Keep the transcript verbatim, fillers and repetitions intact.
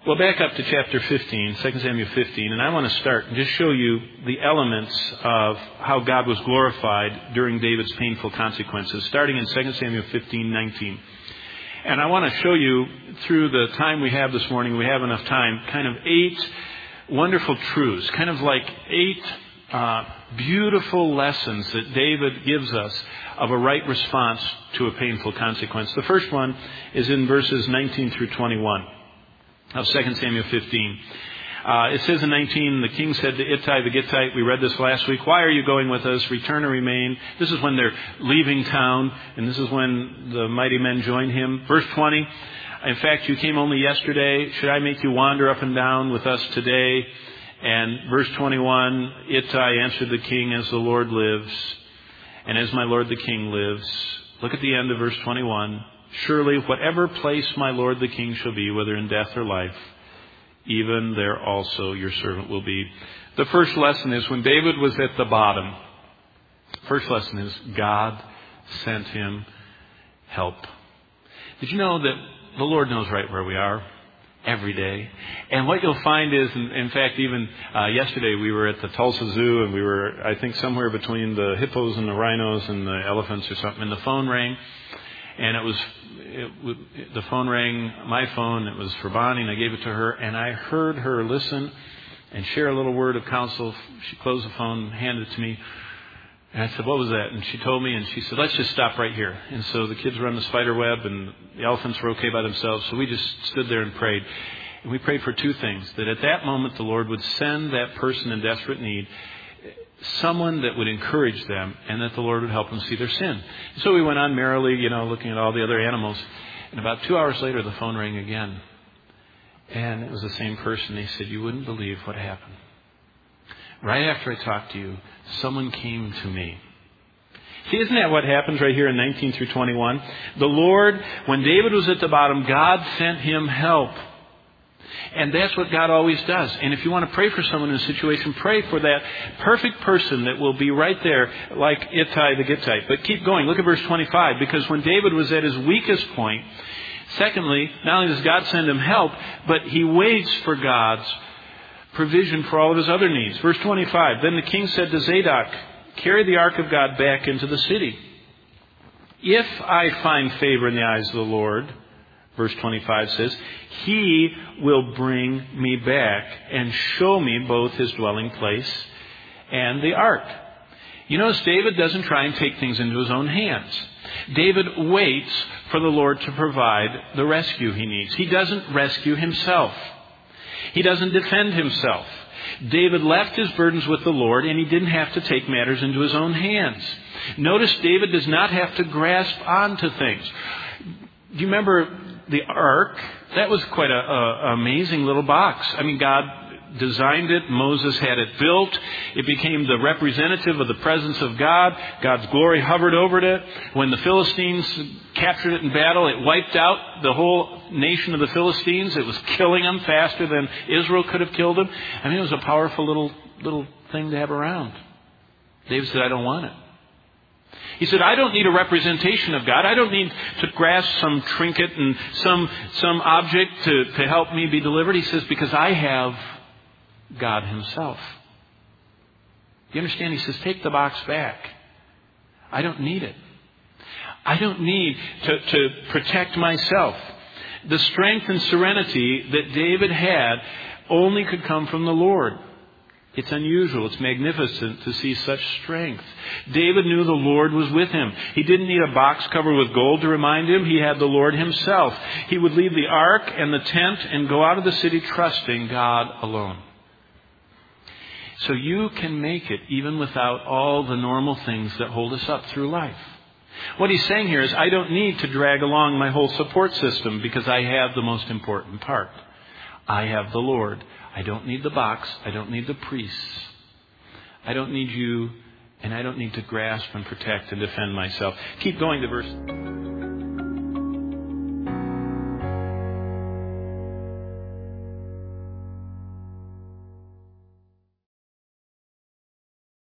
Well, back up to chapter fifteen, Second Samuel fifteen, and I want to start and just show you the elements of how God was glorified during David's painful consequences, starting in Second Samuel fifteen nineteen. And I want to show you, through the time we have this morning, we have enough time, kind of eight wonderful truths, kind of like eight uh, beautiful lessons that David gives us of a right response to a painful consequence. The first one is in verses nineteen through twenty-one. Of Second Samuel fifteen. Uh, it says in nineteen, the king said to Ittai the Gittite, we read this last week, why are you going with us? Return or remain. This is when they're leaving town, and this is when the mighty men join him. Verse twenty, in fact, you came only yesterday. Should I make you wander up and down with us today? And verse twenty-one, Ittai answered the king, as the Lord lives, and as my lord the king lives. Look at the end of verse twenty-one. Surely whatever place my lord the king shall be, whether in death or life, even there also your servant will be. The first lesson is when David was at the bottom, first lesson is God sent him help. Did you know that the Lord knows right where we are every day? And what you'll find is, in, in fact, even uh, yesterday we were at the Tulsa Zoo, and we were, I think, somewhere between the hippos and the rhinos and the elephants or something, and the phone rang. And it was, it, the phone rang, my phone, it was for Bonnie, and I gave it to her, and I heard her listen and share a little word of counsel. She closed the phone, handed it to me, and I said, what was that? And she told me, and she said, let's just stop right here. And so the kids were on the spider web, and the elephants were okay by themselves, so we just stood there and prayed. And we prayed for two things, that at that moment the Lord would send that person in desperate need someone that would encourage them, and that the Lord would help them see their sin. So we went on merrily, you know, looking at all the other animals. And about two hours later, the phone rang again. And it was the same person. They said, you wouldn't believe what happened. Right after I talked to you, someone came to me. See, isn't that what happens right here in nineteen through twenty-one? The Lord, when David was at the bottom, God sent him help. And that's what God always does. And if you want to pray for someone in a situation, pray for that perfect person that will be right there, like Ittai the Gittite. But keep going. Look at verse twenty-five. Because when David was at his weakest point, secondly, not only does God send him help, but he waits for God's provision for all of his other needs. Verse twenty-five. Then the king said to Zadok, carry the ark of God back into the city. If I find favor in the eyes of the Lord, verse twenty-five says, he will bring me back and show me both his dwelling place and the ark. You notice David doesn't try and take things into his own hands. David waits for the Lord to provide the rescue he needs. He doesn't rescue himself. He doesn't defend himself. David left his burdens with the Lord, and he didn't have to take matters into his own hands. Notice David does not have to grasp onto things. Do you remember the ark? That was quite a, a amazing little box. I mean, God designed it. Moses had it built. It became the representative of the presence of God. God's glory hovered over it. When the Philistines captured it in battle, it wiped out the whole nation of the Philistines. It was killing them faster than Israel could have killed them. I mean, it was a powerful little little thing to have around. David said, I don't want it. He said, I don't need a representation of God. I don't need to grasp some trinket and some some object to, to help me be delivered. He says, because I have God himself. You understand? He says, take the box back. I don't need it. I don't need to, to protect myself. The strength and serenity that David had only could come from the Lord. It's unusual. It's magnificent to see such strength. David knew the Lord was with him. He didn't need a box covered with gold to remind him. He had the Lord himself. He would leave the ark and the tent and go out of the city trusting God alone. So you can make it even without all the normal things that hold us up through life. What he's saying here is, I don't need to drag along my whole support system because I have the most important part. I have the Lord. I don't need the box. I don't need the priests. I don't need you, and I don't need to grasp and protect and defend myself. Keep going to verse...